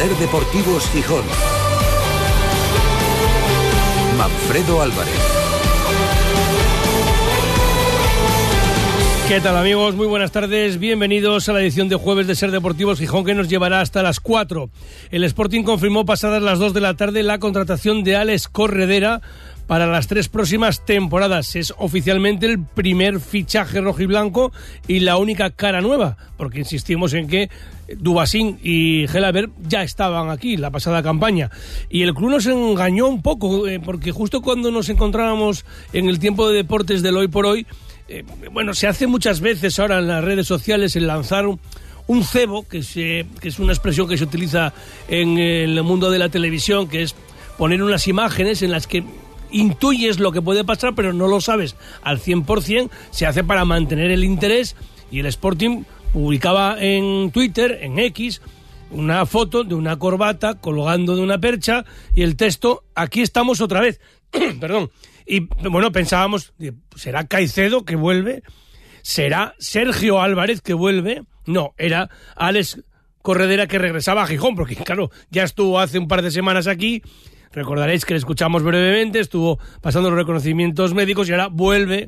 Ser Deportivos Gijón. Manfredo Álvarez. ¿Qué tal, amigos? Muy buenas tardes, bienvenidos a la edición de jueves de Ser Deportivos Gijón, que nos llevará hasta las 4. El Sporting confirmó pasadas las 2 de la tarde la contratación de Alex Corredera para las 3 próximas temporadas. Es oficialmente el primer fichaje rojiblanco y la única cara nueva, porque insistimos en que Dubasín y Gelabert ya estaban aquí la pasada campaña, y el club nos engañó un poco, porque justo cuando nos encontrábamos en el tiempo de deportes del hoy por hoy, se hace muchas veces ahora en las redes sociales el lanzar un cebo, que es una expresión que se utiliza en el mundo de la televisión, que es poner unas imágenes en las que intuyes lo que puede pasar, pero no lo sabes al 100%, se hace para mantener el interés, y el Sporting publicaba en Twitter, en X, una foto de una corbata colgando de una percha y el texto: aquí estamos otra vez. Perdón. Y bueno, pensábamos, ¿será Caicedo que vuelve? ¿Será Sergio Álvarez que vuelve? No, era Alex Corredera, que regresaba a Gijón, porque claro, ya estuvo hace un par de semanas aquí. Recordaréis que le escuchamos brevemente, estuvo pasando los reconocimientos médicos y ahora vuelve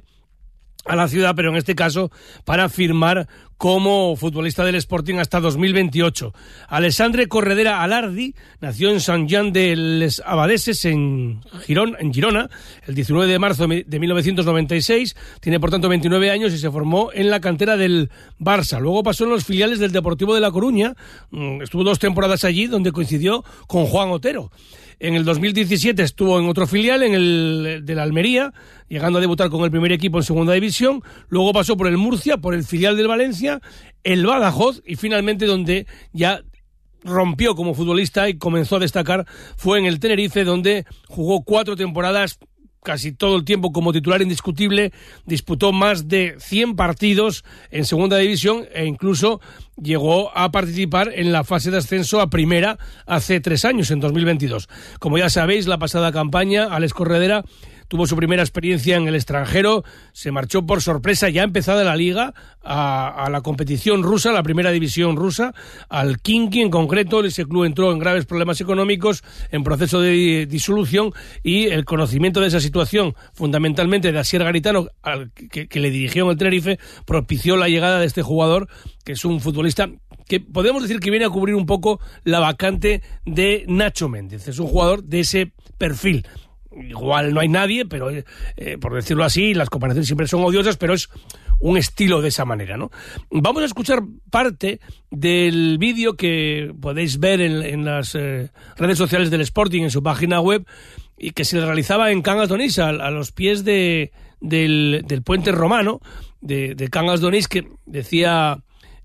a la ciudad, pero en este caso para firmar como futbolista del Sporting hasta 2028. Alexandre Corredera Alardi nació en Sant Jan de les Abadeses, en Girona, el 19 de marzo de 1996. Tiene por tanto 29 años y se formó en la cantera del Barça. Luego pasó en los filiales del Deportivo de La Coruña, estuvo 2 temporadas allí, donde coincidió con Juan Otero. En el 2017 estuvo en otro filial, en el de la Almería, llegando a debutar con el primer equipo en segunda división. Luego pasó por el Murcia, por el filial del Valencia, el Badajoz, y finalmente donde ya rompió como futbolista y comenzó a destacar fue en el Tenerife, donde jugó 4 temporadas, casi todo el tiempo como titular indiscutible. Disputó más de 100 partidos en segunda división e incluso llegó a participar en la fase de ascenso a primera hace 3 años, en 2022. Como ya sabéis, la pasada campaña Alex Corredera tuvo su primera experiencia en el extranjero, se marchó por sorpresa ya empezada la liga a la competición rusa, la primera división rusa, al Khimki en concreto. Ese club entró en graves problemas económicos, en proceso de disolución, y el conocimiento de esa situación, fundamentalmente de Asier Garitano, que le dirigió en el Tenerife, propició la llegada de este jugador, que es un futbolista que podemos decir que viene a cubrir un poco la vacante de Nacho Méndez. Es un jugador de ese perfil. Igual no hay nadie, pero por decirlo así, las comparaciones siempre son odiosas, pero es un estilo de esa manera, ¿no? Vamos a escuchar parte del vídeo que podéis ver en las redes sociales del Sporting, en su página web, y que se realizaba en Cangas d'Onís, a los pies del puente romano de Cangas d'Onís, que decía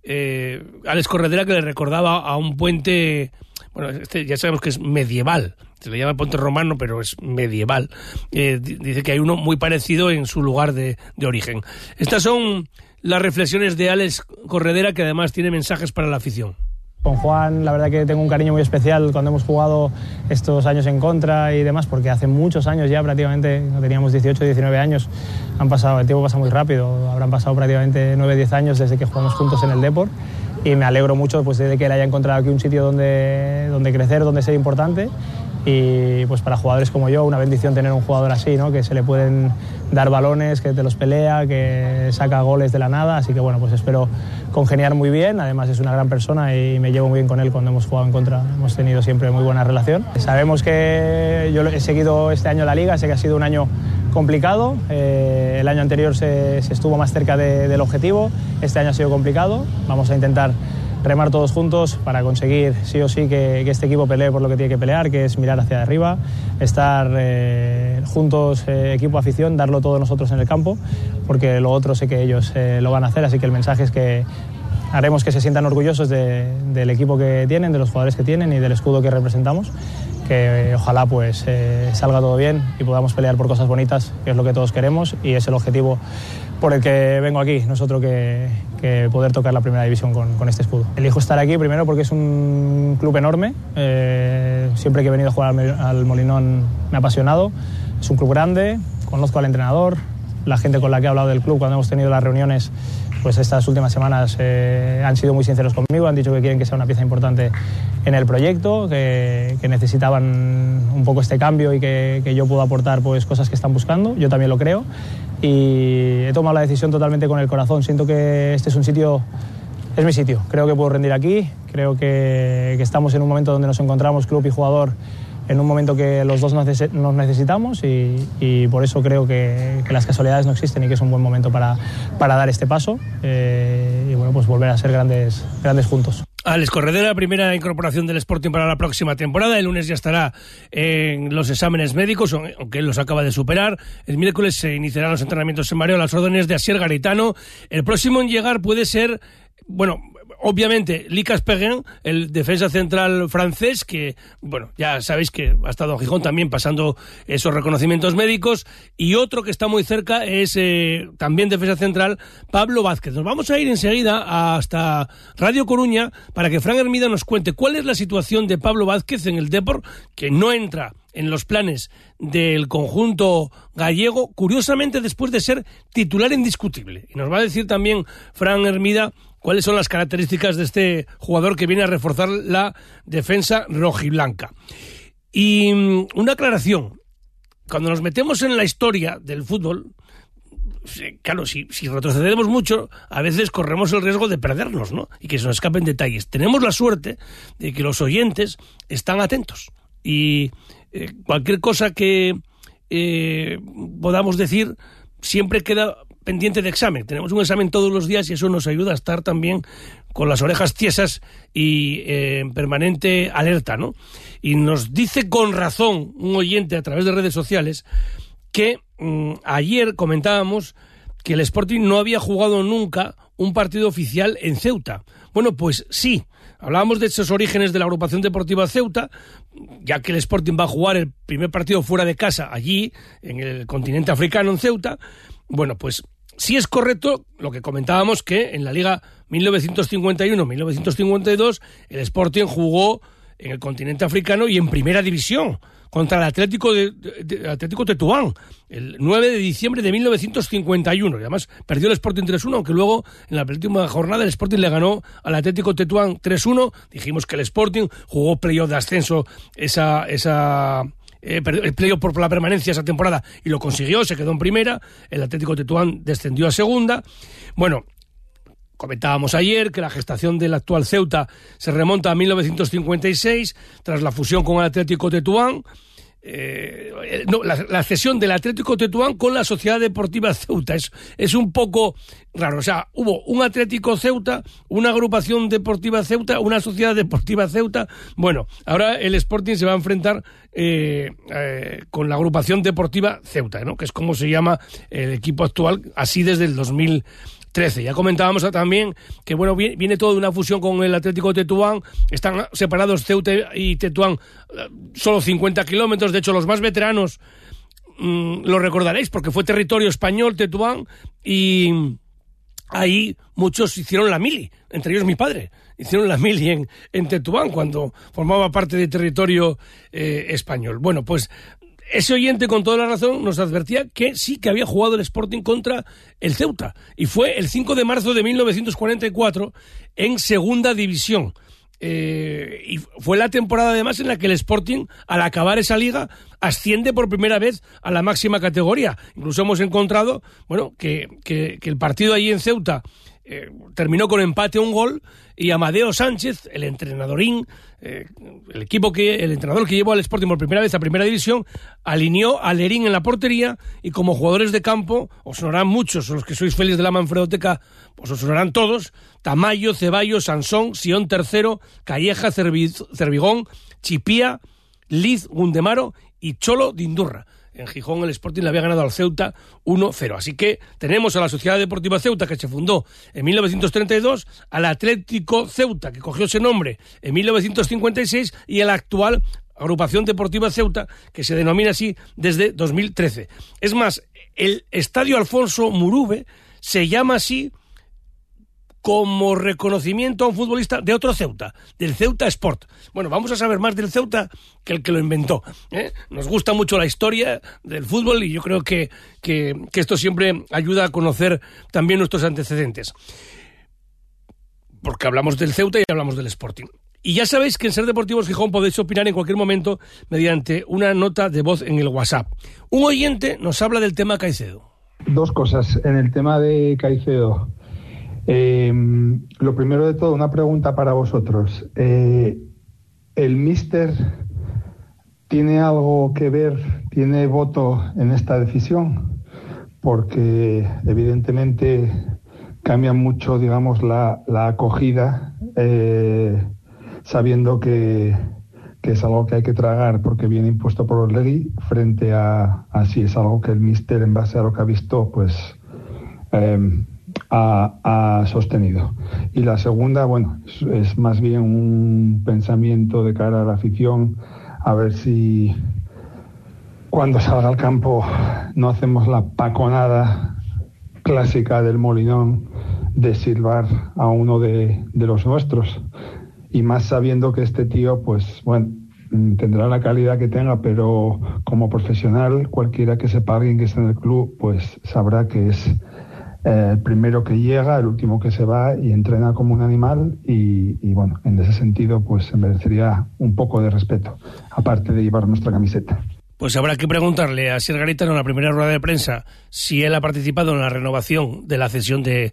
Alex Corredera que le recordaba a un puente, bueno, ya sabemos que es medieval. Se le llama puente romano, pero es medieval. Dice que hay uno muy parecido en su lugar de origen. Estas son las reflexiones de Alex Corredera, que además tiene mensajes para la afición. Con Juan, la verdad que tengo un cariño muy especial cuando hemos jugado estos años en contra y demás, porque hace muchos años ya, prácticamente, no teníamos 18, 19 años, el tiempo pasa muy rápido, habrán pasado prácticamente 9, 10 años desde que jugamos juntos en el Depor, y me alegro mucho pues de que él haya encontrado aquí un sitio donde crecer, donde ser importante. Y pues para jugadores como yo, una bendición tener un jugador así, ¿no? Que se le pueden dar balones, que te los pelea, que saca goles de la nada. Así que bueno, pues espero congeniar muy bien. Además es una gran persona y me llevo muy bien con él cuando hemos jugado en contra. Hemos tenido siempre muy buena relación. Sabemos que yo he seguido este año la Liga, sé que ha sido un año complicado. El año anterior se estuvo más cerca del objetivo. Este año ha sido complicado. Vamos a intentar remar todos juntos para conseguir sí o sí que este equipo pelee por lo que tiene que pelear, que es mirar hacia arriba, estar juntos, equipo, afición, darlo todo nosotros en el campo, porque lo otro sé que ellos lo van a hacer. Así que el mensaje es que haremos que se sientan orgullosos del equipo que tienen, de los jugadores que tienen y del escudo que representamos, que ojalá pues salga todo bien y podamos pelear por cosas bonitas, que es lo que todos queremos y es el objetivo por el que vengo aquí, nosotros que poder tocar la primera división con este escudo. Elijo estar aquí primero porque es un club enorme, siempre que he venido a jugar al Molinón me ha apasionado, es un club grande, conozco al entrenador, la gente con la que he hablado del club cuando hemos tenido las reuniones, pues estas últimas semanas han sido muy sinceros conmigo, han dicho que quieren que sea una pieza importante en el proyecto, que necesitaban un poco este cambio y que yo puedo aportar pues cosas que están buscando. Yo también lo creo y he tomado la decisión totalmente con el corazón. Siento que este es un sitio, es mi sitio, creo que puedo rendir aquí, creo que estamos en un momento donde nos encontramos club y jugador, en un momento que los dos nos necesitamos y por eso creo que las casualidades no existen y que es un buen momento para dar este paso y bueno, pues volver a ser grandes juntos. Álex Corredera, primera incorporación del Sporting para la próxima temporada. El lunes ya estará en los exámenes médicos, aunque él los acaba de superar. El miércoles se iniciarán los entrenamientos en Mareo a las órdenes de Asier Garitano. El próximo en llegar puede ser, bueno, obviamente, Lucas Perrin, el defensa central francés, que, bueno, ya sabéis que ha estado en Gijón también pasando esos reconocimientos médicos, y otro que está muy cerca es también defensa central, Pablo Vázquez. Nos vamos a ir enseguida hasta Radio Coruña para que Fran Hermida nos cuente cuál es la situación de Pablo Vázquez en el Depor, que no entra en los planes del conjunto gallego, curiosamente después de ser titular indiscutible. Y nos va a decir también Fran Hermida cuáles son las características de este jugador que viene a reforzar la defensa rojiblanca. Y una aclaración, cuando nos metemos en la historia del fútbol, claro, si retrocedemos mucho, a veces corremos el riesgo de perdernos, ¿no? Y que se nos escapen detalles. Tenemos la suerte de que los oyentes están atentos y cualquier cosa que podamos decir siempre queda pendiente de examen. Tenemos un examen todos los días y eso nos ayuda a estar también con las orejas tiesas y en permanente alerta, ¿no? Y nos dice con razón un oyente a través de redes sociales que ayer comentábamos que el Sporting no había jugado nunca un partido oficial en Ceuta. Bueno, pues sí, hablábamos de esos orígenes de la agrupación deportiva Ceuta, ya que el Sporting va a jugar el primer partido fuera de casa allí, en el continente africano, en Ceuta. Bueno, pues sí es correcto lo que comentábamos, que en la Liga 1951-1952 el Sporting jugó en el continente africano y en primera división contra el Atlético Tetuán el 9 de diciembre de 1951. Y además perdió el Sporting 3-1, aunque luego en la penúltima jornada el Sporting le ganó al Atlético Tetuán 3-1. Dijimos que el Sporting jugó playoff de ascenso el playoff por la permanencia esa temporada y lo consiguió, se quedó en primera. El Atlético Tetuán descendió a segunda. Bueno, comentábamos ayer que la gestación del actual Ceuta se remonta a 1956 tras la fusión con el Atlético Tetuán. La cesión del Atlético Tetuán con la Sociedad Deportiva Ceuta es un poco raro. O sea, hubo un Atlético Ceuta, una agrupación deportiva Ceuta, una Sociedad Deportiva Ceuta. Bueno, ahora el Sporting se va a enfrentar con la agrupación deportiva Ceuta, ¿no? Que es como se llama el equipo actual, así desde el 2013. Ya comentábamos también que bueno, viene todo de una fusión con el Atlético Tetuán. Están separados Ceuta y Tetuán solo 50 kilómetros. De hecho, los más veteranos lo recordaréis porque fue territorio español Tetuán y ahí muchos hicieron la mili, entre ellos mi padre. Hicieron la mili en Tetuán cuando formaba parte de territorio español. Bueno, pues ese oyente con toda la razón nos advertía que sí que había jugado el Sporting contra el Ceuta y fue el 5 de marzo de 1944 en segunda división. Y fue la temporada además en la que el Sporting, al acabar esa liga, asciende por primera vez a la máxima categoría. Incluso hemos encontrado, bueno, que el partido allí en Ceuta terminó con empate a un gol y Amadeo Sánchez, el entrenadorín, el entrenador que llevó al Sporting por primera vez a primera división, alineó a Lerín en la portería y como jugadores de campo, os sonarán muchos, los que sois felices de la Manfredoteca, pues os sonarán todos: Tamayo, Ceballos, Sansón, Sion Tercero, Calleja, Cervigón, Chipía, Liz, Gundemaro y Cholo Dindurra. En Gijón el Sporting le había ganado al Ceuta 1-0. Así que tenemos a la Sociedad Deportiva Ceuta, que se fundó en 1932, al Atlético Ceuta, que cogió ese nombre en 1956, y a la actual Agrupación Deportiva Ceuta, que se denomina así desde 2013. Es más, el Estadio Alfonso Murube se llama así como reconocimiento a un futbolista de otro Ceuta, del Ceuta Sport. Bueno, vamos a saber más del Ceuta que el que lo inventó, ¿eh? Nos gusta mucho la historia del fútbol y yo creo que esto siempre ayuda a conocer también nuestros antecedentes. Porque hablamos del Ceuta y hablamos del Sporting. Y ya sabéis que en Ser Deportivos Gijón podéis opinar en cualquier momento mediante una nota de voz en el WhatsApp. Un oyente nos habla del tema Caicedo. Dos cosas en el tema de Caicedo. Lo primero de todo, una pregunta para vosotros. ¿El míster tiene algo que ver, tiene voto en esta decisión? Porque evidentemente cambia mucho, digamos, la acogida, sabiendo que es algo que hay que tragar porque viene impuesto por Orlegui, frente a si es algo que el míster, en base a lo que ha visto, pues ha sostenido. Y la segunda, bueno, es más bien un pensamiento de cara a la afición, a ver si cuando salga al campo no hacemos la paconada clásica del Molinón de silbar a uno de los nuestros, y más sabiendo que este tío, pues bueno, tendrá la calidad que tenga, pero como profesional, cualquiera que sepa, alguien que esté en el club, pues sabrá que es el primero que llega, el último que se va, y entrena como un animal, y bueno, en ese sentido pues se merecería un poco de respeto, aparte de llevar nuestra camiseta. Pues habrá que preguntarle a Asier Garitano en la primera rueda de prensa si él ha participado en la renovación de la cesión de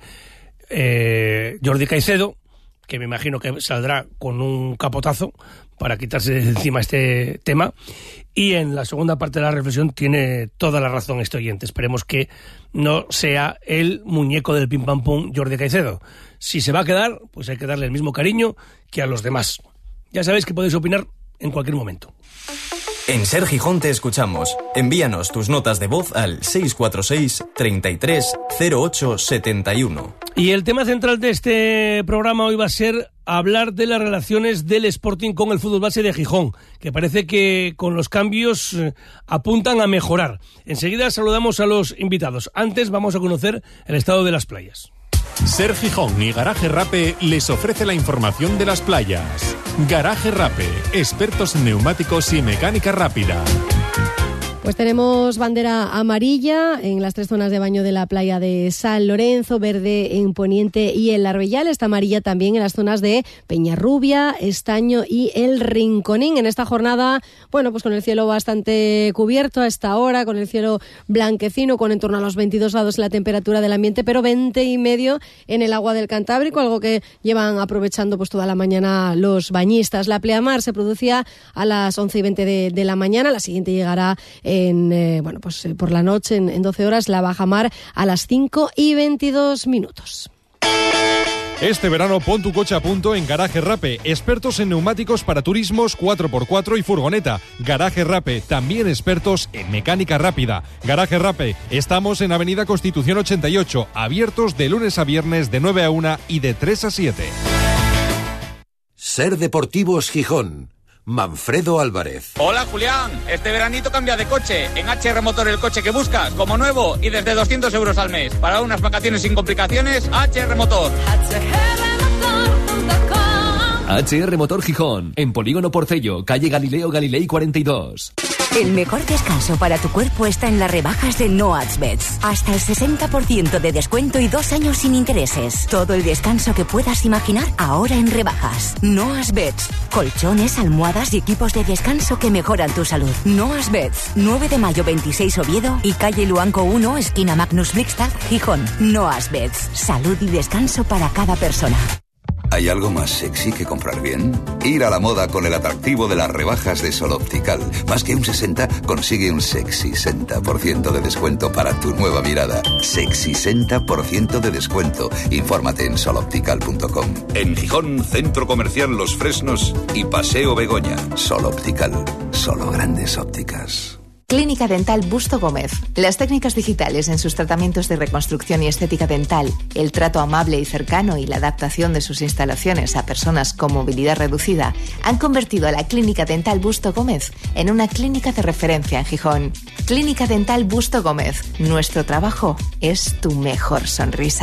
Jordi Caicedo, que me imagino que saldrá con un capotazo para quitarse de encima este tema. Y en la segunda parte de la reflexión tiene toda la razón este oyente. Esperemos que no sea el muñeco del pim pam pum Jordi Caicedo. Si se va a quedar, pues hay que darle el mismo cariño que a los demás. Ya sabéis que podéis opinar en cualquier momento. En Ser Gijón te escuchamos. Envíanos tus notas de voz al 646 33 08 71. Y el tema central de este programa hoy va a ser hablar de las relaciones del Sporting con el fútbol base de Gijón, que parece que con los cambios apuntan a mejorar. Enseguida saludamos a los invitados. Antes vamos a conocer el estado de las playas. Ser Gijón y Garaje Rape les ofrece la información de las playas. Garaje Rape, expertos en neumáticos y mecánica rápida. Pues tenemos bandera amarilla en las 3 zonas de baño de la playa de San Lorenzo, verde en Poniente y el Arbellal. Está amarilla también en las zonas de Peñarrubia, Estaño y el Rinconín. En esta jornada, bueno, pues con el cielo bastante cubierto a esta hora, con el cielo blanquecino, con en torno a los 22 grados la temperatura del ambiente, pero 20,5 en el agua del Cantábrico, algo que llevan aprovechando pues toda la mañana los bañistas. La pleamar se producía a las 11:20 de la mañana, la siguiente llegará por la noche en 12 horas, la bajamar a las 5:22. Este verano pon tu coche a punto en Garaje Rape, expertos en neumáticos para turismos 4x4 y furgoneta. Garaje Rape, también expertos en mecánica rápida. Garaje Rape, estamos en Avenida Constitución 88, abiertos de lunes a viernes de 9 a 1 y de 3 a 7. Ser Deportivos Gijón. Manfredo Álvarez. Hola Julián, este veranito cambia de coche. En HR Motor el coche que buscas, como nuevo y desde 200 euros al mes. Para unas vacaciones sin complicaciones, HR Motor. HR Motor Gijón, en Polígono Porcello, calle Galileo Galilei 42. El mejor descanso para tu cuerpo está en las rebajas de Noadsbeds. Hasta el 60% de descuento y 2 años sin intereses. Todo el descanso que puedas imaginar ahora en rebajas. Noadsbeds. Colchones, almohadas y equipos de descanso que mejoran tu salud. Noadsbeds. 9 de mayo 26 Oviedo y calle Luanco 1, esquina Magnus Blixstad, Gijón. Noadsbeds. Salud y descanso para cada persona. ¿Hay algo más sexy que comprar bien? Ir a la moda con el atractivo de las rebajas de Sol Optical. Más que un 60, consigue un sexy 60% de descuento para tu nueva mirada. Sexy 60% de descuento. Infórmate en soloptical.com. En Gijón, Centro Comercial Los Fresnos y Paseo Begoña. Sol Optical. Solo grandes ópticas. Clínica Dental Busto Gómez. Las técnicas digitales en sus tratamientos de reconstrucción y estética dental, el trato amable y cercano y la adaptación de sus instalaciones a personas con movilidad reducida han convertido a la Clínica Dental Busto Gómez en una clínica de referencia en Gijón. Clínica Dental Busto Gómez. Nuestro trabajo es tu mejor sonrisa.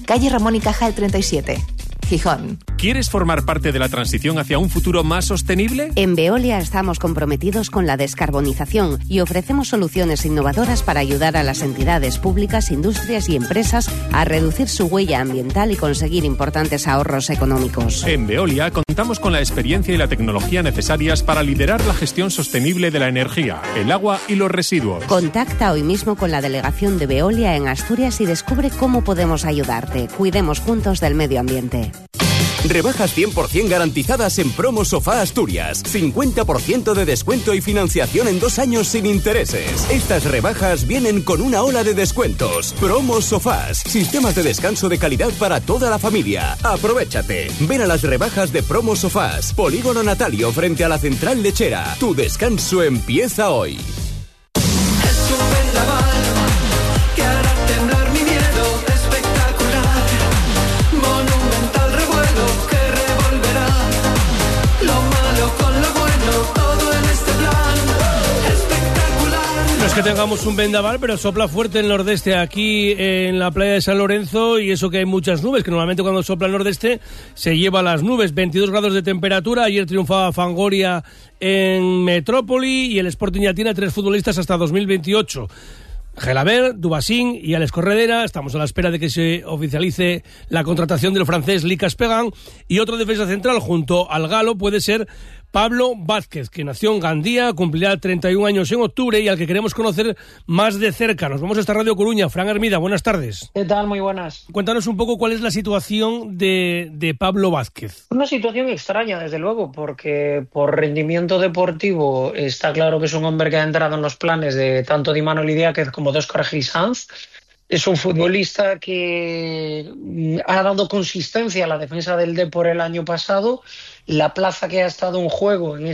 calle Ramón y Cajal 37, Gijón. ¿Quieres formar parte de la transición hacia un futuro más sostenible? En Veolia estamos comprometidos con la descarbonización y ofrecemos soluciones innovadoras para ayudar a las entidades públicas, industrias y empresas a reducir su huella ambiental y conseguir importantes ahorros económicos. En Veolia contamos con la experiencia y la tecnología necesarias para liderar la gestión sostenible de la energía, el agua y los residuos. Contacta hoy mismo con la delegación de Veolia en Asturias y descubre cómo podemos ayudarte. Cuidemos juntos del medio ambiente. Rebajas 100% garantizadas en Promo Sofá Asturias. 50% de descuento y financiación en 2 años sin intereses. Estas rebajas vienen con una ola de descuentos. Promo Sofás. Sistemas de descanso de calidad para toda la familia. Aprovéchate. Ven a las rebajas de Promo Sofás. Polígono Natalio frente a la Central Lechera. Tu descanso empieza hoy. Que tengamos un vendaval, pero sopla fuerte el nordeste aquí en la playa de San Lorenzo, y eso que hay muchas nubes, que normalmente cuando sopla el nordeste se lleva las nubes. 22 grados de temperatura. Ayer triunfaba Fangoria en Metrópoli y el Sporting ya tiene 3 futbolistas hasta 2028. Gelabert, Dubassin y Alex Corredera. Estamos a la espera de que se oficialice la contratación del francés Lucas Pegan, y otro defensa central junto al galo puede ser Pablo Vázquez, que nació en Gandía, cumplirá 31 años en octubre y al que queremos conocer más de cerca. Nos vamos a esta Radio Coruña. Fran Hermida, buenas tardes. ¿Qué tal? Muy buenas. Cuéntanos un poco cuál es la situación de Pablo Vázquez. Una situación extraña, desde luego, porque por rendimiento deportivo está claro que es un hombre que ha entrado en los planes de tanto Di Manuel Díaz como de Óscar Gil Sanz. Es un futbolista que ha dado consistencia a la defensa del Depor el año pasado. La plaza que ha estado en juego en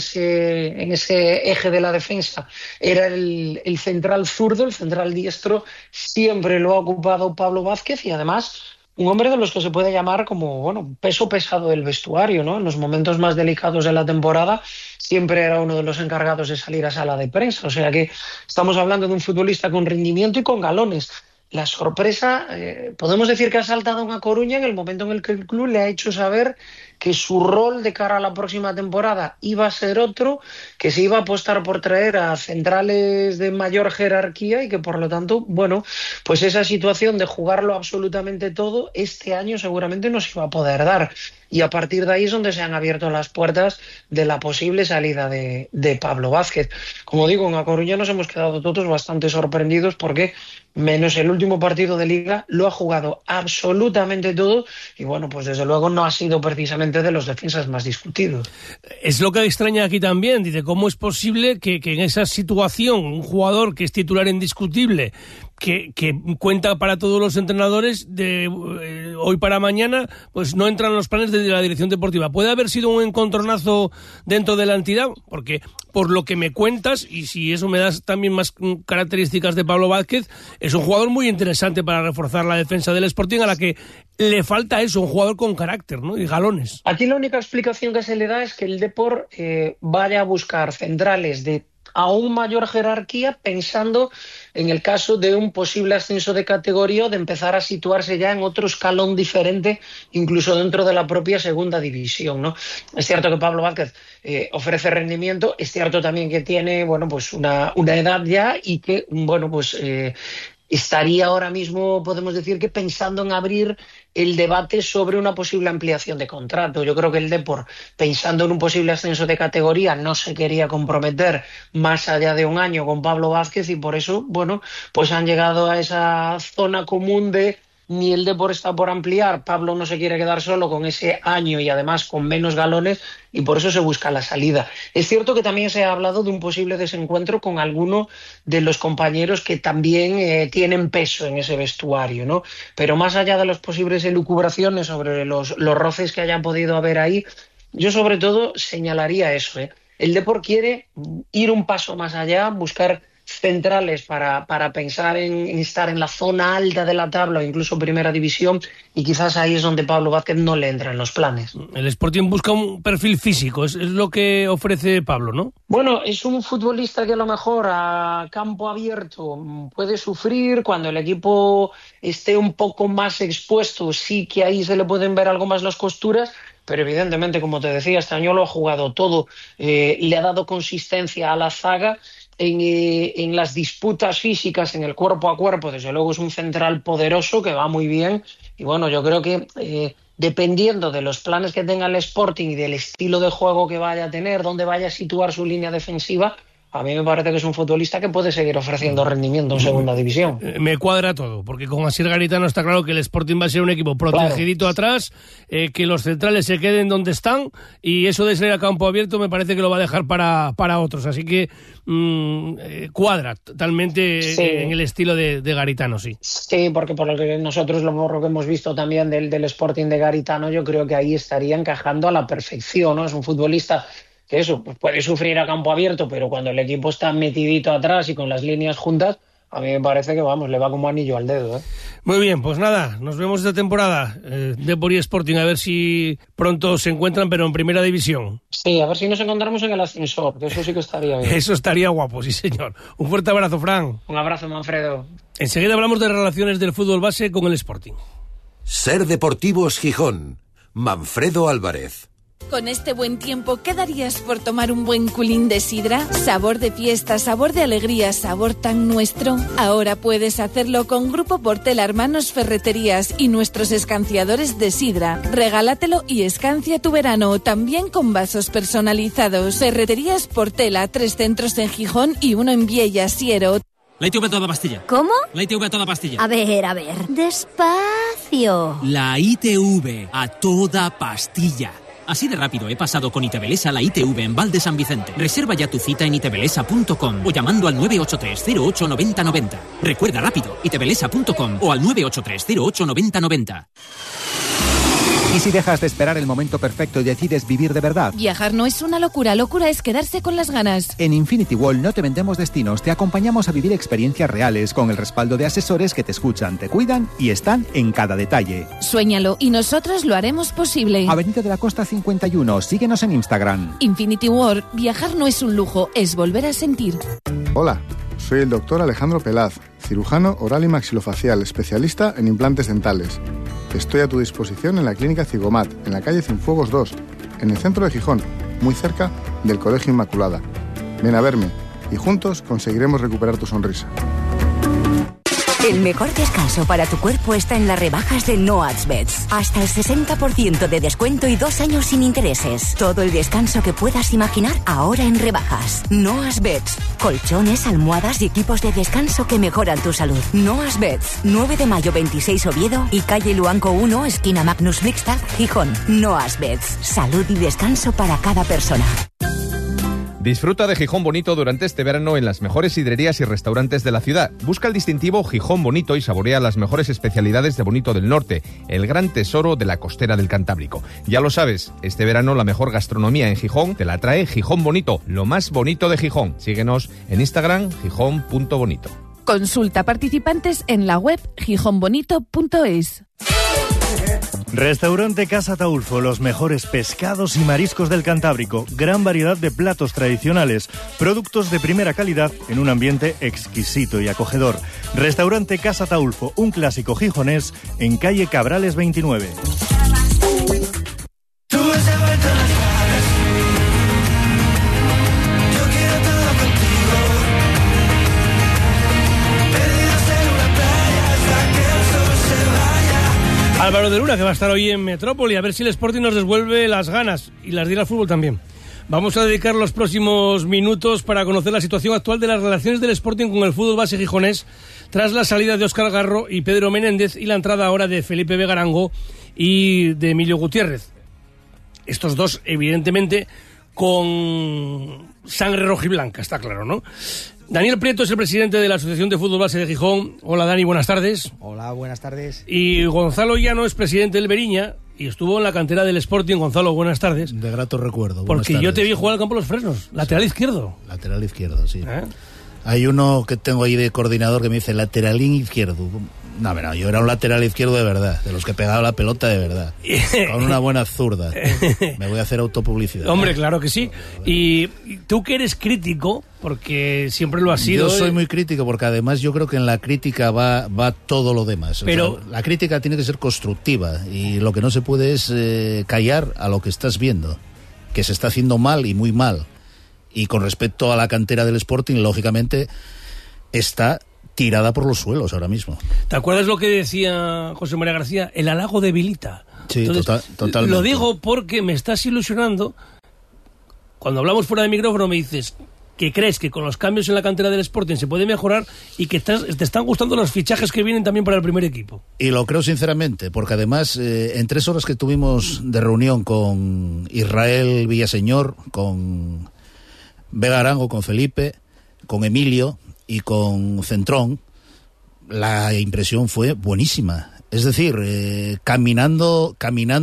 ese eje de la defensa era el central zurdo, el central diestro. Siempre lo ha ocupado Pablo Vázquez, y además un hombre de los que se puede llamar como peso pesado del vestuario, ¿no? En los momentos más delicados de la temporada siempre era uno de los encargados de salir a sala de prensa. O sea que estamos hablando de un futbolista con rendimiento y con galones. La sorpresa, podemos decir que ha saltado en A Coruña en el momento en el que el club le ha hecho saber que su rol de cara a la próxima temporada iba a ser otro, que se iba a apostar por traer a centrales de mayor jerarquía y que por lo tanto, pues esa situación de jugarlo absolutamente todo este año seguramente no se iba a poder dar. Y a partir de ahí es donde se han abierto las puertas de la posible salida de Pablo Vázquez. Como digo, en A Coruña nos hemos quedado todos bastante sorprendidos porque, menos el último partido de Liga, lo ha jugado absolutamente todo y pues desde luego no ha sido precisamente de los defensas más discutidos. Es lo que extraña aquí también, dice, ¿cómo es posible que en esa situación un jugador que es titular indiscutible, que cuenta para todos los entrenadores de hoy para mañana, pues no entran en los planes de la dirección deportiva? ¿Puede haber sido un encontronazo dentro de la entidad? Porque por lo que me cuentas, y si eso me das también más características de Pablo Vázquez, es un jugador muy interesante para reforzar la defensa del Sporting, a la que le falta eso, un jugador con carácter, ¿no? Y galones. Aquí la única explicación que se le da es que el Depor vaya a buscar centrales de aún mayor jerarquía, pensando en el caso de un posible ascenso de categoría o de empezar a situarse ya en otro escalón diferente, incluso dentro de la propia segunda división, ¿no? Es cierto que Pablo Vázquez ofrece rendimiento, es cierto también que tiene una edad ya y que estaría ahora mismo, podemos decir, que pensando en abrir el debate sobre una posible ampliación de contrato. Yo creo que el Depor, pensando en un posible ascenso de categoría, no se quería comprometer más allá de un año con Pablo Vázquez y por eso, pues han llegado a esa zona común de ni el Depor está por ampliar, Pablo no se quiere quedar solo con ese año y además con menos galones y por eso se busca la salida. Es cierto que también se ha hablado de un posible desencuentro con alguno de los compañeros que también tienen peso en ese vestuario, ¿no? Pero más allá de las posibles elucubraciones sobre los roces que hayan podido haber ahí, yo sobre todo señalaría eso, El Depor quiere ir un paso más allá, buscar centrales para pensar en estar en la zona alta de la tabla o incluso primera división, y quizás ahí es donde Pablo Vázquez no le entra en los planes. El Sporting busca un perfil físico, es lo que ofrece Pablo, ¿no? Bueno, es un futbolista que a lo mejor a campo abierto puede sufrir, cuando el equipo esté un poco más expuesto sí que ahí se le pueden ver algo más las costuras, pero evidentemente, como te decía, este año lo ha jugado todo, le ha dado consistencia a la zaga. En las disputas físicas, en el cuerpo a cuerpo, desde luego es un central poderoso que va muy bien, y bueno, yo creo que dependiendo de los planes que tenga el Sporting y del estilo de juego que vaya a tener, dónde vaya a situar su línea defensiva, a mí me parece que es un futbolista que puede seguir ofreciendo rendimiento en segunda división. Me cuadra todo, porque con Asier Garitano está claro que el Sporting va a ser un equipo protegidito atrás, que los centrales se queden donde están, y eso de salir a campo abierto me parece que lo va a dejar para otros, así que cuadra totalmente en el estilo de Garitano, sí. Sí, porque por lo que nosotros lo que hemos visto también del Sporting de Garitano, yo creo que ahí estaría encajando a la perfección, ¿no? Es un futbolista que eso, pues puede sufrir a campo abierto, pero cuando el equipo está metidito atrás y con las líneas juntas, a mí me parece que, vamos, le va como anillo al dedo, ¿eh? Muy bien, pues nada, nos vemos esta temporada Depor y Sporting, a ver si pronto se encuentran, pero en primera división. Sí, a ver si nos encontramos en el ascensor, que eso sí que estaría bien. Eso estaría guapo, sí señor. Un fuerte abrazo, Fran. Un abrazo, Manfredo. Enseguida hablamos de relaciones del fútbol base con el Sporting. Ser Deportivos Gijón, Manfredo Álvarez. Con este buen tiempo, ¿qué darías por tomar un buen culín de sidra? Sabor de fiesta, sabor de alegría, sabor tan nuestro. Ahora puedes hacerlo con Grupo Portela Hermanos Ferreterías y nuestros escanciadores de sidra. Regálatelo y escancia tu verano, también con vasos personalizados. Ferreterías Portela, 3 centros en Gijón y 1 en Viella, Siero. La ITV a toda pastilla. ¿Cómo? La ITV a toda pastilla. A ver. Despacio. La ITV a toda pastilla. Así de rápido he pasado con Itebelesa la ITV en Val de San Vicente. Reserva ya tu cita en itebelesa.com o llamando al 983 08 90 90. Recuerda rápido, itebelesa.com o al 983 08 90 90. ¿Y si dejas de esperar el momento perfecto y decides vivir de verdad? Viajar no es una locura, locura es quedarse con las ganas. En Infinity World no te vendemos destinos, te acompañamos a vivir experiencias reales con el respaldo de asesores que te escuchan, te cuidan y están en cada detalle. Suéñalo y nosotros lo haremos posible. Avenida de la Costa 51, síguenos en Instagram. Infinity World, viajar no es un lujo, es volver a sentir. Hola, soy el doctor Alejandro Pelaz, cirujano oral y maxilofacial, especialista en implantes dentales. Estoy a tu disposición en la Clínica Cigomat, en la calle Cienfuegos 2, en el centro de Gijón, muy cerca del Colegio Inmaculada. Ven a verme y juntos conseguiremos recuperar tu sonrisa. El mejor descanso para tu cuerpo está en las rebajas de Noadsbeds. Hasta el 60% de descuento y 2 años sin intereses. Todo el descanso que puedas imaginar ahora en rebajas. Noadsbeds. Colchones, almohadas y equipos de descanso que mejoran tu salud. Noadsbeds. 9 de mayo 26 Oviedo y calle Luanco 1, esquina Magnus Mixtad, Gijón. Noadsbeds. Salud y descanso para cada persona. Disfruta de Gijón Bonito durante este verano en las mejores sidrerías y restaurantes de la ciudad. Busca el distintivo Gijón Bonito y saborea las mejores especialidades de Bonito del Norte, el gran tesoro de la costera del Cantábrico. Ya lo sabes, este verano la mejor gastronomía en Gijón te la trae Gijón Bonito, lo más bonito de Gijón. Síguenos en Instagram, gijón.bonito. Consulta participantes en la web gijonbonito.es. Restaurante Casa Taulfo, los mejores pescados y mariscos del Cantábrico, gran variedad de platos tradicionales, productos de primera calidad en un ambiente exquisito y acogedor. Restaurante Casa Taulfo, un clásico gijonés en calle Cabrales 29. Álvaro de Luna, que va a estar hoy en Metrópoli, a ver si el Sporting nos devuelve las ganas y las de ir al fútbol también. Vamos a dedicar los próximos minutos para conocer la situación actual de las relaciones del Sporting con el fútbol base gijonés tras la salida de Óscar Garro y Pedro Menéndez y la entrada ahora de Felipe Vegarango y de Emilio Gutiérrez. Estos dos, evidentemente, con sangre rojiblanca, está claro, ¿no? Daniel Prieto es el presidente de la Asociación de Fútbol Base de Gijón. Hola, Dani, buenas tardes. Hola, buenas tardes. Y Gonzalo Llano es presidente del Beriña y estuvo en la cantera del Sporting. Gonzalo, buenas tardes. De grato recuerdo. Porque yo te vi jugar al campo de los Fresnos, lateral izquierdo. Lateral izquierdo, sí. Hay uno que tengo ahí de coordinador que me dice lateralín izquierdo. No, yo era un lateral izquierdo de verdad, de los que pegaba la pelota de verdad, con una buena zurda. Me voy a hacer autopublicidad. Hombre, claro que sí. Y tú que eres crítico, porque siempre lo has sido. Yo soy muy crítico, porque además yo creo que en la crítica va todo lo demás. Pero la crítica tiene que ser constructiva, y lo que no se puede es callar a lo que estás viendo, que se está haciendo mal y muy mal. Y con respecto a la cantera del Sporting, lógicamente está tirada por los suelos ahora mismo. ¿Te acuerdas lo que decía José María García? El halago debilita. Sí, totalmente. Lo digo porque me estás ilusionando. Cuando hablamos fuera de micrófono me dices que crees que con los cambios en la cantera del Sporting se puede mejorar y que te están gustando los fichajes que vienen también para el primer equipo. Y lo creo sinceramente, porque además en 3 horas que tuvimos de reunión con Israel Villaseñor, con Vega Arango, con Felipe, con Emilio y con Centrón, la impresión fue buenísima. Es decir, caminando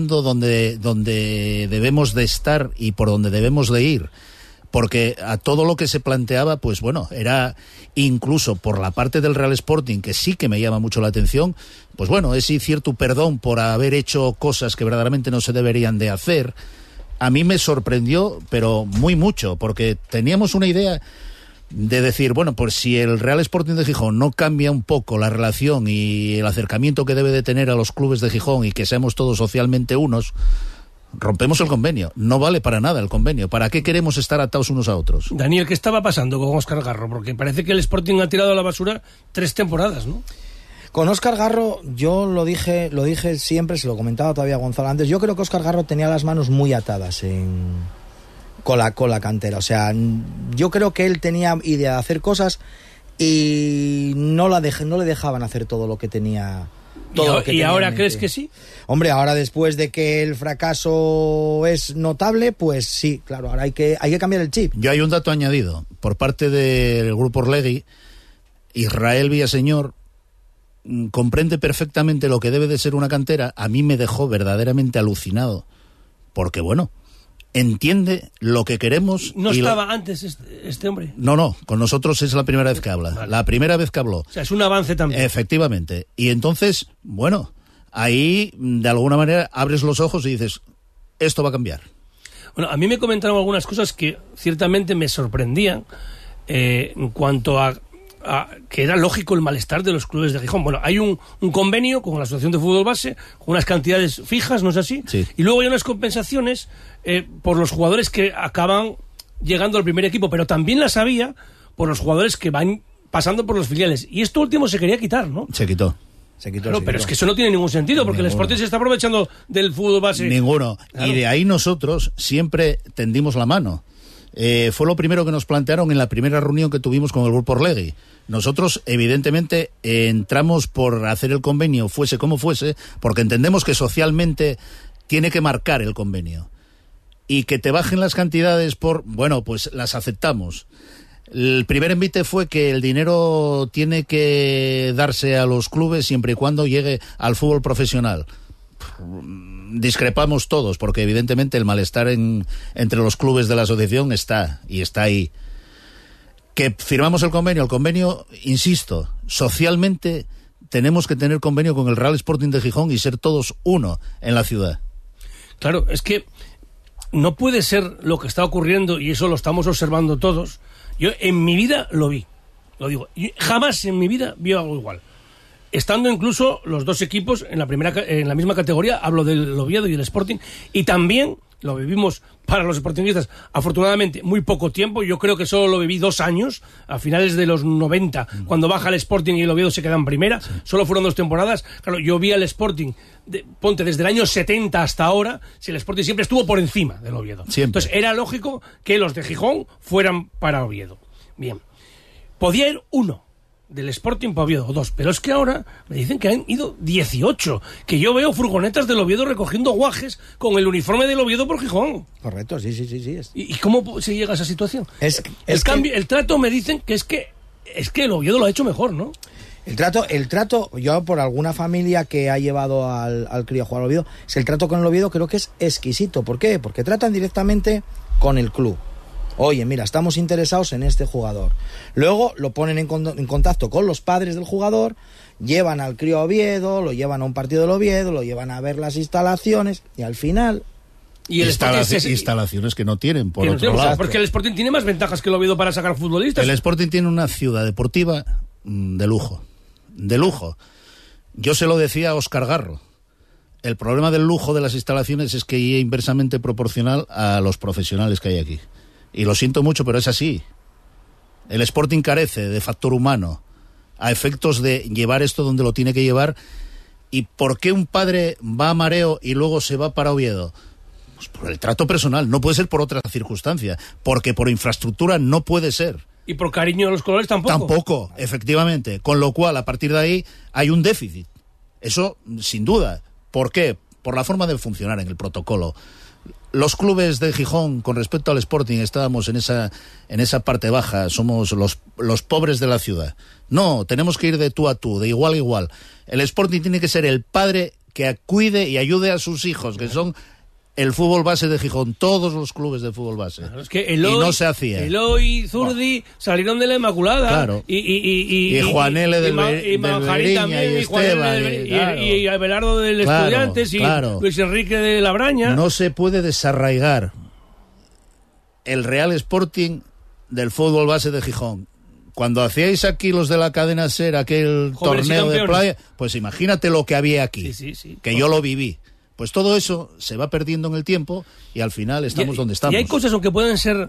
donde debemos de estar y por donde debemos de ir, porque a todo lo que se planteaba, pues bueno, era incluso por la parte del Real Sporting, que sí que me llama mucho la atención, pues bueno, es cierto perdón por haber hecho cosas que verdaderamente no se deberían de hacer. A mí me sorprendió, pero muy mucho, porque teníamos una idea de decir, bueno, pues si el Real Sporting de Gijón no cambia un poco la relación y el acercamiento que debe de tener a los clubes de Gijón y que seamos todos socialmente unos, rompemos el convenio. No vale para nada el convenio. ¿Para qué queremos estar atados unos a otros? Daniel, ¿qué estaba pasando con Óscar Garro? Porque parece que el Sporting ha tirado a la basura 3 temporadas, ¿no? Con Óscar Garro, yo lo dije siempre, se lo comentaba todavía a Gonzalo antes, yo creo que Óscar Garro tenía las manos muy atadas con la cantera. O sea, yo creo que él tenía idea de hacer cosas y no le dejaban hacer todo lo que tenía. ¿Y ahora crees que sí? Hombre, ahora después de que el fracaso es notable, pues sí, claro, ahora hay que cambiar el chip. Yo hay un dato añadido. Por parte del Grupo Orlegui, Israel Villaseñor comprende perfectamente lo que debe de ser una cantera. A mí me dejó verdaderamente alucinado, porque bueno, entiende lo que queremos. ¿No estaba antes este hombre? No, con nosotros es la primera vez que habla. Vale. La primera vez que habló. O sea, es un avance también. Efectivamente. Y entonces, bueno, ahí de alguna manera abres los ojos y dices, esto va a cambiar. Bueno, a mí me comentaron algunas cosas que ciertamente me sorprendían en cuanto a que era lógico el malestar de los clubes de Gijón. Bueno, hay un convenio con la Asociación de Fútbol Base, con unas cantidades fijas, ¿no es así? Sí. Y luego hay unas compensaciones por los jugadores que acaban llegando al primer equipo, pero también las había por los jugadores que van pasando por los filiales. Y esto último se quería quitar, ¿no? Se quitó. Claro, pero es que eso no tiene ningún sentido, porque el Sporting se está aprovechando del fútbol base. Ninguno. Claro. Y de ahí nosotros siempre tendimos la mano. Fue lo primero que nos plantearon en la primera reunión que tuvimos con el Grupo Orlegui. Nosotros, evidentemente, entramos por hacer el convenio, fuese como fuese, porque entendemos que socialmente tiene que marcar el convenio. Y que te bajen las cantidades bueno, pues las aceptamos. El primer envite fue que el dinero tiene que darse a los clubes siempre y cuando llegue al fútbol profesional. Discrepamos todos, porque evidentemente el malestar entre los clubes de la asociación está ahí. Que firmamos el convenio, insisto, socialmente tenemos que tener convenio con el Real Sporting de Gijón y ser todos uno en la ciudad. Claro, es que no puede ser lo que está ocurriendo, y eso lo estamos observando todos. Yo en mi vida lo vi, lo digo, jamás en mi vida vi algo igual. Estando incluso los dos equipos en la misma categoría, hablo del Oviedo y del Sporting, y también lo vivimos para los sportinguistas, afortunadamente, muy poco tiempo. Yo creo que solo lo viví 2 años, a finales de los 90, cuando baja el Sporting y el Oviedo se queda en primera. Sí. Solo fueron 2 temporadas. Claro, yo vi al Sporting, ponte, desde el año 70 hasta ahora, si el Sporting siempre estuvo por encima del Oviedo. Siempre. Entonces era lógico que los de Gijón fueran para Oviedo. Bien. Podía ir uno del Sporting para Oviedo, 2, pero es que ahora me dicen que han ido 18, que yo veo furgonetas del Oviedo recogiendo guajes con el uniforme del Oviedo por Gijón. Correcto, sí. ¿Y cómo se llega a esa situación? El trato me dicen que es que el Oviedo lo ha hecho mejor, ¿no? El trato, yo por alguna familia que ha llevado al crío a jugar al Oviedo, el trato con el Oviedo creo que es exquisito. ¿Por qué? Porque tratan directamente con el club. Oye, mira, estamos interesados en este jugador. Luego lo ponen en contacto con los padres del jugador, llevan al crío a Oviedo, lo llevan a un partido del Oviedo, lo llevan a ver las instalaciones y al final... Y el instalaciones que no tienen, por otro lado. Porque el Sporting tiene más ventajas que el Oviedo para sacar futbolistas. El Sporting tiene una ciudad deportiva de lujo. De lujo. Yo se lo decía a Óscar Garro. El problema del lujo de las instalaciones es que es inversamente proporcional a los profesionales que hay aquí. Y lo siento mucho, pero es así. El Sporting carece de factor humano a efectos de llevar esto donde lo tiene que llevar. ¿Y por qué un padre va a Mareo y luego se va para Oviedo? Pues por el trato personal, no puede ser por otra circunstancia, porque por infraestructura no puede ser. Y por cariño a los colores tampoco. Tampoco, efectivamente. Con lo cual, a partir de ahí, hay un déficit. Eso, sin duda. ¿Por qué? Por la forma de funcionar en el protocolo. Los clubes de Gijón, con respecto al Sporting, estábamos en esa parte baja, somos los pobres de la ciudad. No, tenemos que ir de tú a tú, de igual a igual. El Sporting tiene que ser el padre que cuide y ayude a sus hijos, que son el fútbol base de Gijón, todos los clubes de fútbol base. Claro, es que Eloy, y no se hacía. Eloy y Zurdi salieron de la Inmaculada. Claro. Y Juan L. del Manjarín también, y Juan L. y Abelardo del Estudiantes, y Luis Enrique de la Braña. No se puede desarraigar el Real Sporting del fútbol base de Gijón. Cuando hacíais aquí los de la cadena SER aquel Jóvenes torneo de playa, pues imagínate lo que había aquí, que yo lo viví. Pues todo eso se va perdiendo en el tiempo y al final estamos donde estamos. Y hay cosas, aunque pueden ser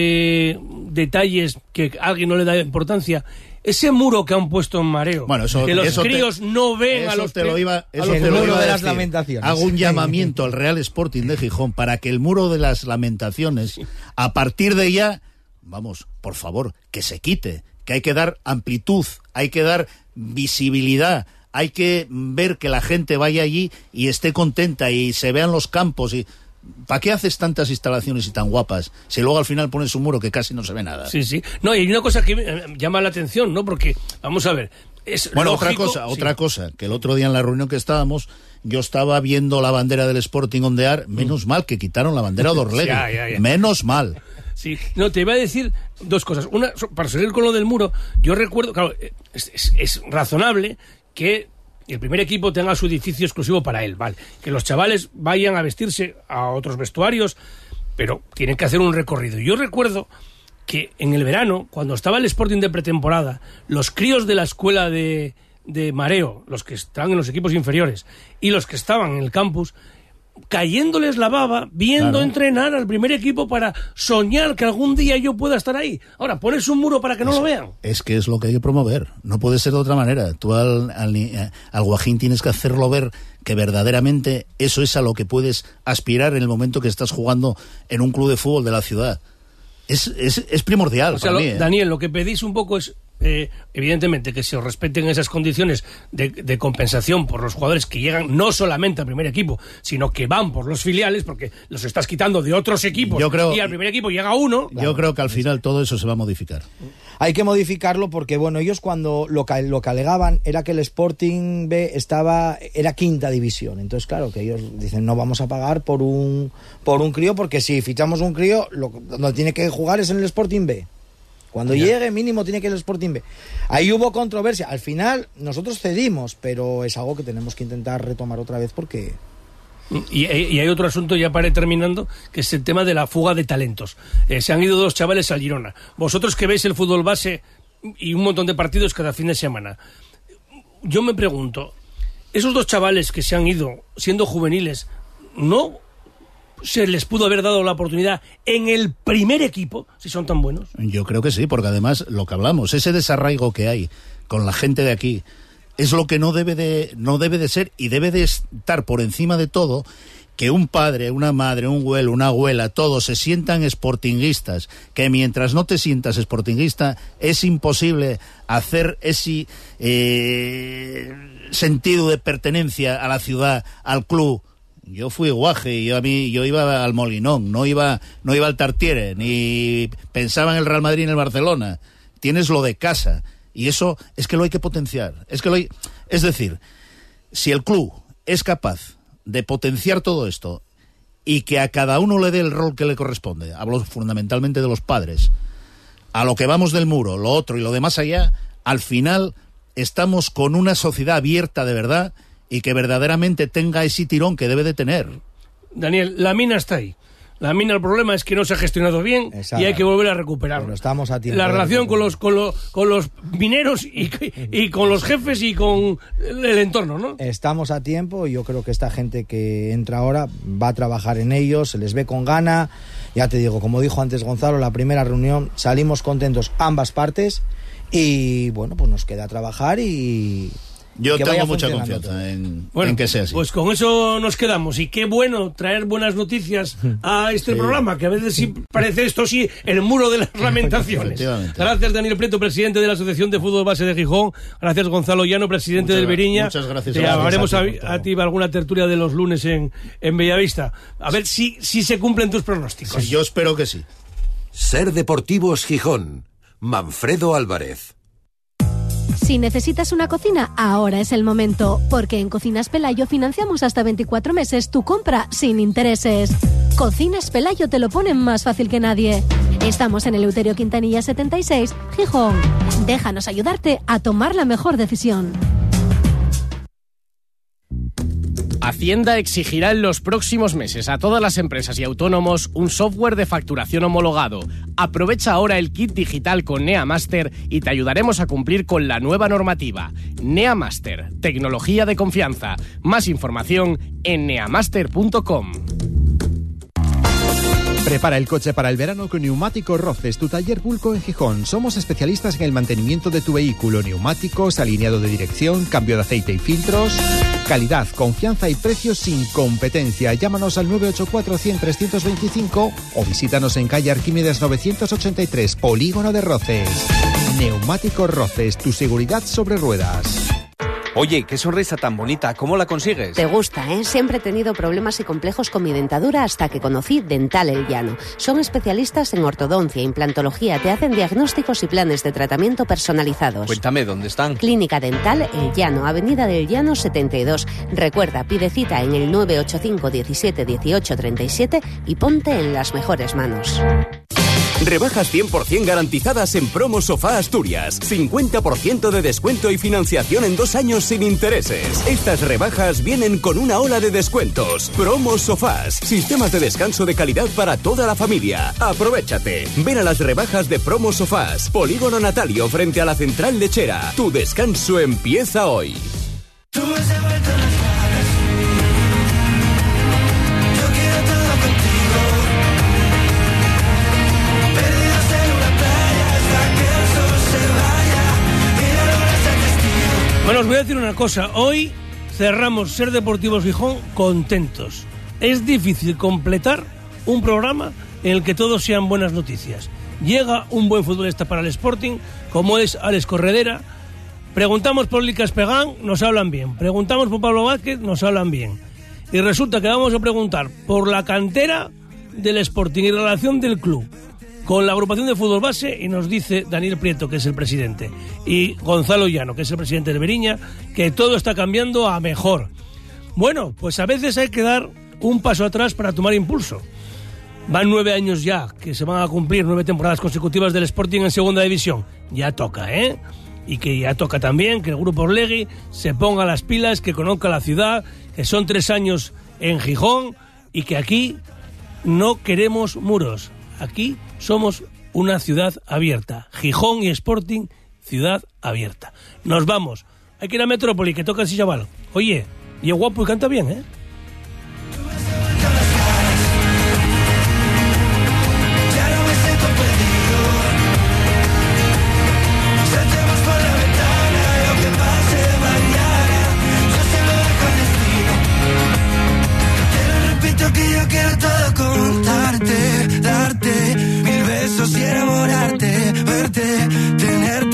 detalles que alguien no le da importancia. Ese muro que han puesto en Mareo, bueno, eso, que los críos no ven a los el muro de las lamentaciones. Hago un llamamiento al Real Sporting de Gijón para que el muro de las lamentaciones, a partir de ya, vamos, por favor, que se quite, que hay que dar amplitud, hay que dar visibilidad. Hay que ver que la gente vaya allí y esté contenta y se vean los campos. Y ¿para qué haces tantas instalaciones y tan guapas si luego al final pones un muro que casi no se ve nada? Sí, sí. No, y hay una cosa que llama la atención, ¿no? Porque, vamos a ver, es bueno, lógico, otra cosa, que el otro día en la reunión que estábamos, yo estaba viendo la bandera del Sporting ondear, menos mal que quitaron la bandera de Orlegui. Ya. Menos mal. Sí, no, te iba a decir dos cosas. Una, para seguir con lo del muro, yo recuerdo, claro, es razonable que el primer equipo tenga su edificio exclusivo para él, vale, que los chavales vayan a vestirse a otros vestuarios, pero tienen que hacer un recorrido. Yo recuerdo que en el verano, cuando estaba el Sporting de pretemporada, los críos de la escuela de Mareo, los que estaban en los equipos inferiores y los que estaban en el campus, cayéndoles la baba, viendo entrenar al primer equipo para soñar que algún día yo pueda estar ahí. Ahora, pones un muro para que no lo vean. Es que es lo que hay que promover, no puede ser de otra manera. Tú al Guajín tienes que hacerlo ver que verdaderamente eso es a lo que puedes aspirar en el momento que estás jugando en un club de fútbol de la ciudad. Es primordial, o sea, para mí. Daniel, lo que pedís un poco es evidentemente que se os respeten esas condiciones de compensación por los jugadores que llegan no solamente al primer equipo, sino que van por los filiales, porque los estás quitando de otros equipos y al primer equipo llega uno. Yo creo que al final todo eso se va a modificar. Hay que modificarlo porque, bueno, ellos cuando lo que alegaban era que el Sporting B era quinta división. Entonces, claro, que ellos dicen no vamos a pagar por un crío, porque si fichamos un crío, donde tiene que jugar es en el Sporting B. Cuando llegue mínimo tiene que ir el Sporting B. Ahí hubo controversia. Al final nosotros cedimos, pero es algo que tenemos que intentar retomar otra vez porque... Y hay otro asunto ya para ir terminando, que es el tema de la fuga de talentos. Se han ido 2 chavales al Girona. Vosotros que veis el fútbol base y un montón de partidos cada fin de semana, yo me pregunto, esos 2 chavales que se han ido siendo juveniles, ¿no se les pudo haber dado la oportunidad en el primer equipo, si son tan buenos? Yo creo que sí, porque además lo que hablamos, ese desarraigo que hay con la gente de aquí, es lo que no debe de ser, y debe de estar por encima de todo que un padre, una madre, un abuelo, una abuela, todos se sientan sportinguistas, que mientras no te sientas sportinguista es imposible hacer ese sentido de pertenencia a la ciudad, al club. Yo fui guaje y yo iba al Molinón, no iba al Tartiere, ni pensaba en el Real Madrid ni en el Barcelona. Tienes lo de casa. Y eso es que lo hay que potenciar. Es decir, si el club es capaz de potenciar todo esto y que a cada uno le dé el rol que le corresponde. Hablo fundamentalmente de los padres. A lo que vamos del muro, lo otro y lo demás allá, al final estamos con una sociedad abierta de verdad y que verdaderamente tenga ese tirón que debe de tener. Daniel, la mina está ahí. La mina, el problema es que no se ha gestionado bien. Exacto. Y hay que volver a recuperarlo. Pero estamos a tiempo. La relación con los mineros y con los jefes y con el entorno, ¿no? Estamos a tiempo y yo creo que esta gente que entra ahora va a trabajar en ello, se les ve con gana. Ya te digo, como dijo antes Gonzalo, la primera reunión salimos contentos ambas partes y bueno, pues nos queda trabajar y... Yo tengo mucha confianza en que sea así. Pues con eso nos quedamos. Y qué bueno traer buenas noticias a este programa, que a veces sí parece esto sí el muro de las lamentaciones. Gracias, Daniel Prieto, presidente de la Asociación de Fútbol Base de Gijón. Gracias, Gonzalo Llano, presidente del Beriña. Muchas gracias. Te llamaremos a ti alguna tertulia de los lunes en Bellavista. A ver si se cumplen tus pronósticos. Sí, yo espero que sí. Ser Deportivos Gijón. Manfredo Álvarez. Si necesitas una cocina, ahora es el momento, porque en Cocinas Pelayo financiamos hasta 24 meses tu compra sin intereses. Cocinas Pelayo te lo ponen más fácil que nadie. Estamos en Eleuterio Quintanilla 76, Gijón. Déjanos ayudarte a tomar la mejor decisión. Hacienda exigirá en los próximos meses a todas las empresas y autónomos un software de facturación homologado. Aprovecha ahora el kit digital con NeaMaster y te ayudaremos a cumplir con la nueva normativa. NeaMaster, tecnología de confianza. Más información en neamaster.com. Prepara el coche para el verano con Neumáticos Roces, tu taller Bulco en Gijón. Somos especialistas en el mantenimiento de tu vehículo, neumáticos, alineado de dirección, cambio de aceite y filtros. Calidad, confianza y precios sin competencia. Llámanos al 984 100 325 o visítanos en calle Arquímedes 983, Polígono de Roces. Neumáticos Roces, tu seguridad sobre ruedas. Oye, qué sonrisa tan bonita, ¿cómo la consigues? Te gusta, ¿eh? Siempre he tenido problemas y complejos con mi dentadura hasta que conocí Dental El Llano. Son especialistas en ortodoncia, implantología, te hacen diagnósticos y planes de tratamiento personalizados. Cuéntame, ¿dónde están? Clínica Dental El Llano, Avenida del Llano 72. Recuerda, pide cita en el 985 17 18 37 y ponte en las mejores manos. Rebajas 100% garantizadas en Promo Sofá Asturias. 50% de descuento y financiación en 2 años sin intereses. Estas rebajas vienen con una ola de descuentos. Promo Sofás. Sistemas de descanso de calidad para toda la familia. Aprovéchate. Ven a las rebajas de Promo Sofás. Polígono Natalio frente a la Central Lechera. Tu descanso empieza hoy. Bueno, os voy a decir una cosa. Hoy cerramos Ser Deportivos Gijón contentos. Es difícil completar un programa en el que todos sean buenas noticias. Llega un buen futbolista para el Sporting, como es Alex Corredera. Preguntamos por Licas Pegán, nos hablan bien. Preguntamos por Pablo Vázquez, nos hablan bien. Y resulta que vamos a preguntar por la cantera del Sporting y la relación del club con la agrupación de fútbol base, y nos dice Daniel Prieto, que es el presidente, y Gonzalo Llano, que es el presidente del Beriña, que todo está cambiando a mejor. Bueno, pues a veces hay que dar un paso atrás para tomar impulso. Van 9 años ya, que se van a cumplir 9 temporadas consecutivas del Sporting en segunda división. Ya toca, ¿eh? Y que ya toca también que el grupo Orlegui se ponga las pilas, que conozca la ciudad, que son 3 años en Gijón, y que aquí no queremos muros. Aquí somos una ciudad abierta. Gijón y Sporting, ciudad abierta. Nos vamos. Hay que ir a Metrópoli, que toca ese chaval. Oye, y es guapo y canta bien, ¿eh? Que yo quiero todo contarte, darte 1000 besos y enamorarte, verte, tenerte.